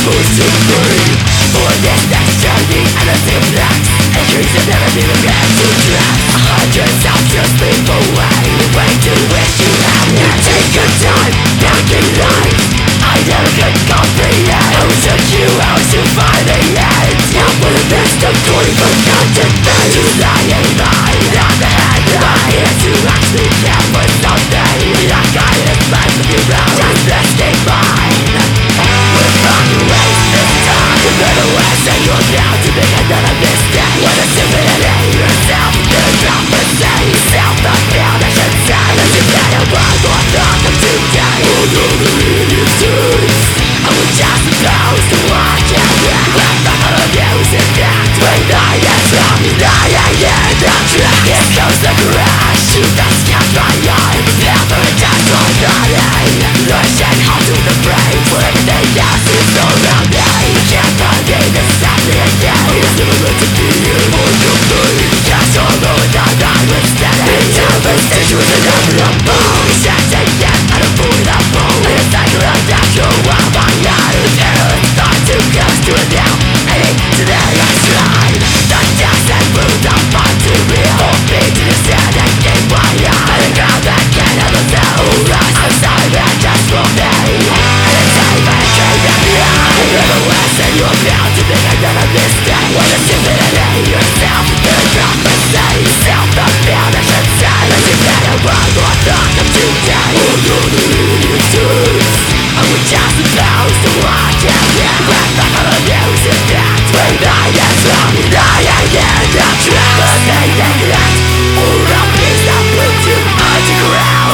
forced to free. For this next journey and a single flex, increase and never be regret to dress. 100 times just slip away, way to wish you have me. Take your time, picking life, I never could comprehend. Who took you out to find the end? Now for the best of glory forgotten things. To lie and lie on the head, I'm here to actually care for something. Like I expect from you now, just escape mine. We're from the waste this time. You better west and you're bound to make another mistake. With a stupidity yourself, the prophecy, self-fulfilled I should say. That you better run or not of today. Oh no, the meaning turns. I was just supposed to watch it. Left back on the music that when I am from the lying in the track. Here comes the crash. Shoot the sky by eye. Never just on body. Rushing out to the brain. For everything else is around me. Can't believe it's happening again. I was never meant to be here for complete. Just all over the night with steady. Devastation was a number of bones. Shouting yet out of food and food. And a cycle of natural while my life. Terrorists start to close to it now. Heading to the other side. The dust and food of fun to real. Hold me to the sand and keep my eye. And the ground that can't ever tell. I'm sorry that just for me. And the time I came back behind. Never less than you're bound to think another mistake. What a stupidity yourself. The prophecy, self-fulfilled I should say. That you better run or not of today. Oh no, the meaning turns. I was just supposed to watch it. Left back on the music that when I am from the lying in the track. The thing that left, or a piece that put you underground.